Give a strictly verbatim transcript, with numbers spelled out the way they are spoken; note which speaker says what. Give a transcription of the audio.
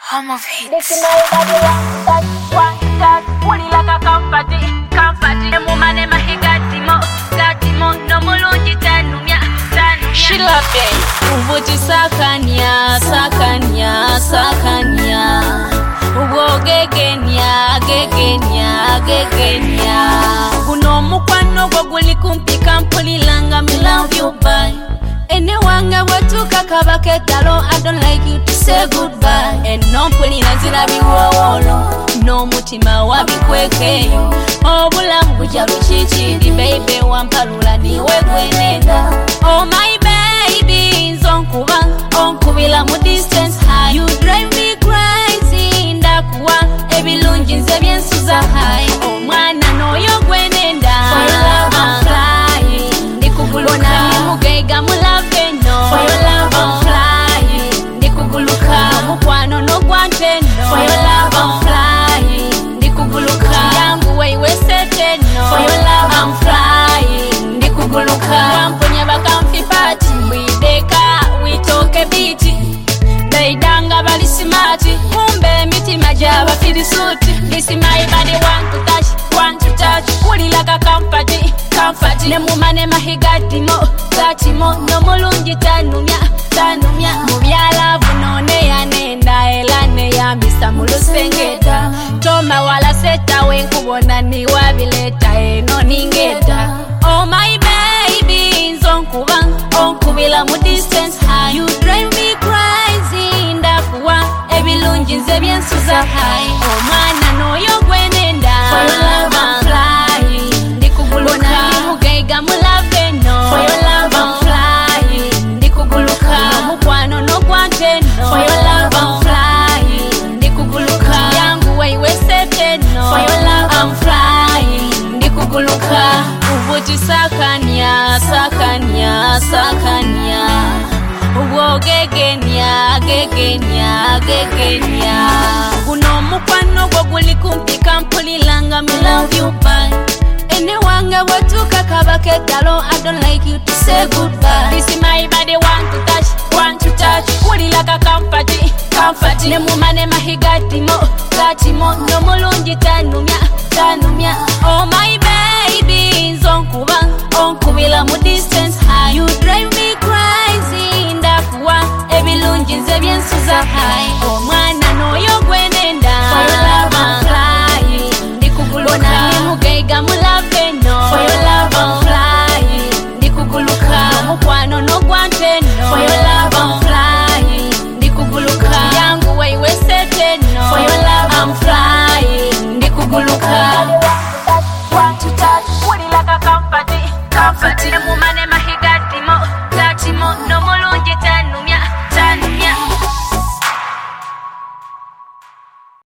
Speaker 1: Home of hits.
Speaker 2: This is my body, that one, that pulling like a comfort, comfort. The woman in my gatimo, gatimo, no mulungi tanumya, tanumya.
Speaker 3: She love it. Uvuti sakanya, sakanya, sakanya. Ugo gegenya, gegenya, gegenya. Kuno mukwano gwo guli kumpika mpulilanga, me love you bye. Anywanga watuka kabaketalo, I don't like you to say goodbye. And no pulina zina biwolo, no mutima wabikwekeyo. Obulamu bujja luchichidi, baby wampalula niwe gwenenda. Oh my baby, nzonkuba, onkubila mu distance high. You drive me crazy, ndakuwa, ebilungi nze byensuza high. Oh mwana noyo gwenenda, for your love I'm flying, ndikugulona nimugeiga mulave no. For your love I'm flying, ndikuguluka mukwano no gwante no. For your love I'm flying, ndikuguluka yangu weiwe sete no. For your love I'm flying, ndikuguluka wamponya bakamfi party. Wideka witoke biti, beidanga bali simati, kumbe mitima jaba fili suti. This is my body, want to touch, want to touch. Puli like a comfort, comfort. Ne mumane mahigatimo, gatimo, no mulungi tanumya, tanumya. Mubyala bunone ya nenda elane ya misa mulusengeta. Toma wala seta wenkubona ni wabileta eno ningeta. Oh my baby, nzonkuba, onkubila mu distance high. You drive me crazy, ndakuwa, ebilungi nze byensuza high. Oh mwana noyo gwenenda, for your love I'm flying, ndikuguluka nimugeiga mulave no. For your love I'm flying, ndikuguluka mukwano no gwante no. For your love I'm flying, ndikuguluka yangu weiwe sete no. For your love I'm flying, ndikuguluka uvuti sakanya, sakanya, sakanya. Ugo gegenya, gegenya, gegenya. Kuno mukwano gwo guli kumpika mpulilanga, me love you bye. Anywanga watuka kabaketalo, I don't like you to say goodbye. This is my body, want to touch, want to touch. Puli like a comfort, comfort. Ne mumane mahigatimo, gatimo, no mulungi tanumya, tanumya. Oh my baby, nzonkuba, onkubila mu distance high. You drive me crazy, ndakuwa, ebilungi nze byensuza high.